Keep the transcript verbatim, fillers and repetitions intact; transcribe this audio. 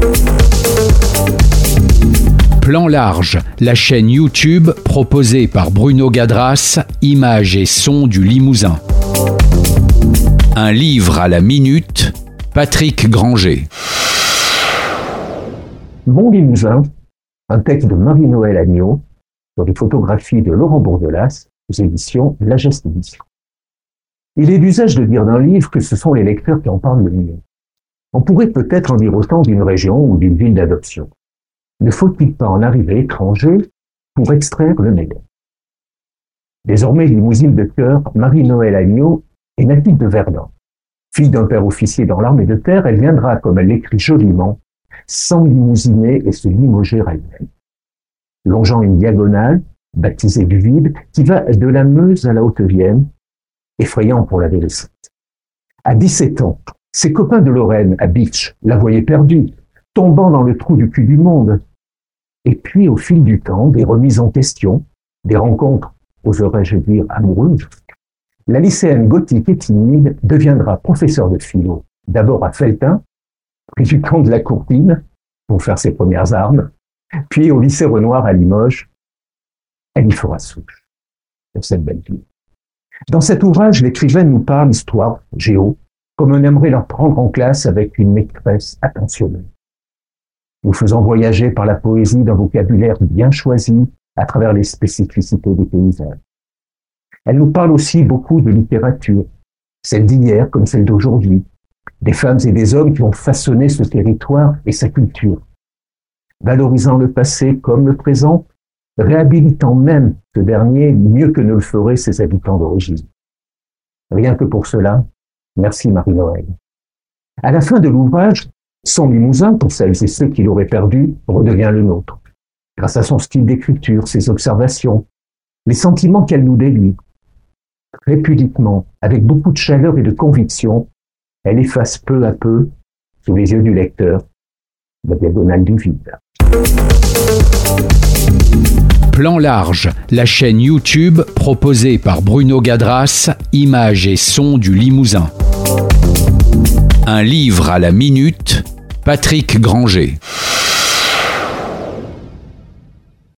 Plan large, la chaîne YouTube proposée par Bruno Gadras, images et sons du Limousin. Un livre à la minute, Patrick Granger. Mon Limousin, un texte de Marie-Noëlle Agneau, sur des photographies de Laurent Bourdelas, aux éditions La Geste Édition. Il est d'usage de dire d'un livre que ce sont les lecteurs qui en parlent le mieux. On pourrait peut-être en dire autant d'une région ou d'une ville d'adoption. Ne faut-il pas en arriver étranger pour extraire le meilleur? Désormais limousine de cœur, Marie-Noëlle Agneau est native de Verdun. Fille d'un père officier dans l'armée de terre, elle viendra, comme elle l'écrit joliment, sans limousiner et se limoger elle-même. Longeant une diagonale, baptisée du vide, qui va de la Meuse à la Haute-Vienne, effrayant pour l'adolescente. À dix-sept ans, ses copains de Lorraine, à Bitche, la voyaient perdue, tombant dans le trou du cul du monde. Et puis, au fil du temps, des remises en question, des rencontres, oserais-je dire, amoureuses, la lycéenne gothique et timide deviendra professeure de philo, d'abord à Felletin, puis du camp de la Courtine, pour faire ses premières armes, puis au lycée Renoir à Limoges. Elle y fera souche de cette belle vie. Dans cet ouvrage, l'écrivaine nous parle histoire, géo, comme on aimerait leur prendre en classe avec une maîtresse attentionnée. Nous faisant voyager par la poésie d'un vocabulaire bien choisi à travers les spécificités des paysages. Elle nous parle aussi beaucoup de littérature, celle d'hier comme celle d'aujourd'hui, des femmes et des hommes qui ont façonné ce territoire et sa culture, valorisant le passé comme le présent, réhabilitant même ce dernier mieux que ne le feraient ses habitants d'origine. Rien que pour cela, merci Marie-Noëlle. À la fin de l'ouvrage, son Limousin, pour celles et ceux qui l'auraient perdu, redevient le nôtre. Grâce à son style d'écriture, ses observations, les sentiments qu'elle nous délivre. Très pudiquement, avec beaucoup de chaleur et de conviction, elle efface peu à peu, sous les yeux du lecteur, la diagonale du vide. Plan large, la chaîne YouTube proposée par Bruno Gadras, images et sons du Limousin. Un livre à la minute, Patrick Granger.